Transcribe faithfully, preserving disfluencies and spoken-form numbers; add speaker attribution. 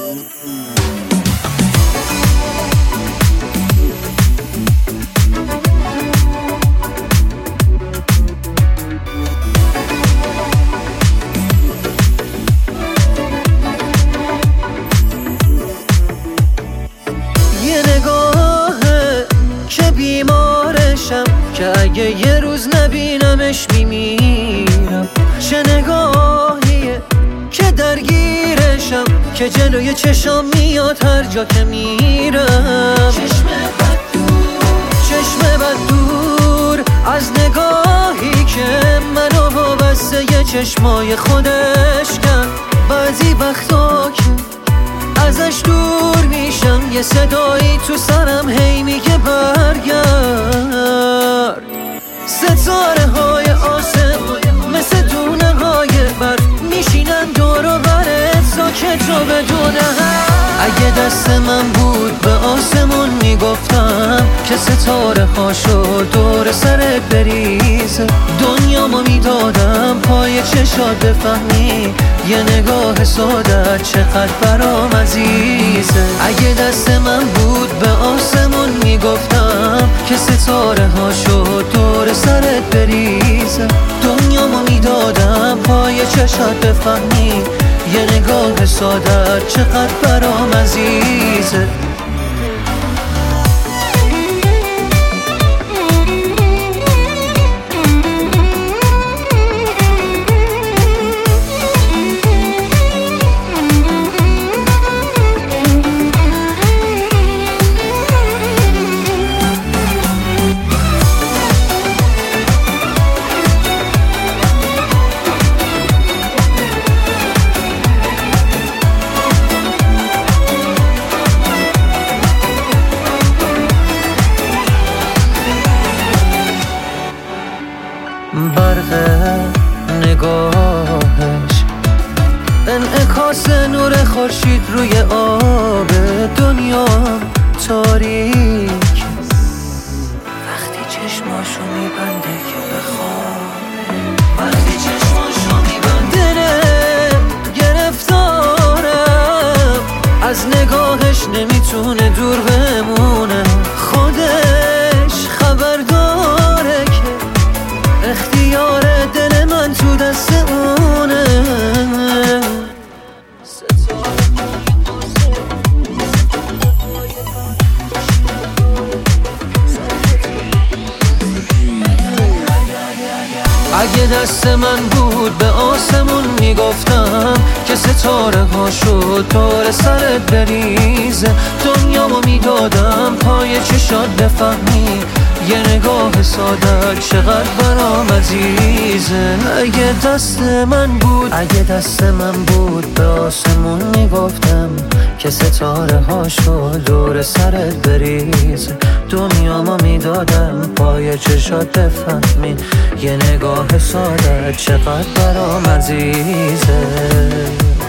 Speaker 1: بیمارشم که اگه یه روز نبینمش میمیرم. چه نگاهیه که درگیرشم که جلوی چشام میاد هر جا که میرم. چشم بد دور چشم بد دور از نگاهی که منو وابسته یه چشمای خودش کرد. بعضی وقتا که ازش دور میشم یه صدایی تو سرم هی میگه برگرد. ستاره های آسمون مثل دونه های برف میشینن دور و برت ساکت رو بدونه. اگه دست من بود به آسمون میگفتم که ستاره هاشو دور سرت بریزه. دنیامو میدادم پای چشات بفهمی یه نگاه سادت چقدر برام عزیزه. اگه دست من بود به آسمون میگفتم که ستاره هاشو دور سرت بریزه. دنیامو میدادم پای چشات بفهمی یه نگاه سادت چقدر برام عزیزه. برق نگاهش انعکاس نور خورشید روی آب دنیا تاریک. وقتی چشماشو میبنده که بخوابه، وقتی چشماشو میبنده دلم گرفتارم از نگاهش نمیتونه دور بمونه. خودش خبر داره که اختیار دل من تو دست اونه. اگه دست من بود به آسمون میگفتم که ستاره هاشو دور سرت بریزه. دنیامو میدادم پای چشات بفهمی یه نگاه ساده چقدر برام عزیزه. اگه دست من بود اگه دست من بود به آسمون میگفتم که ستاره هاشو دور سرت بریزه. دنیامو میدادم پای چشات بفهمی یه نگاه ساده چقدر برام عزیزه.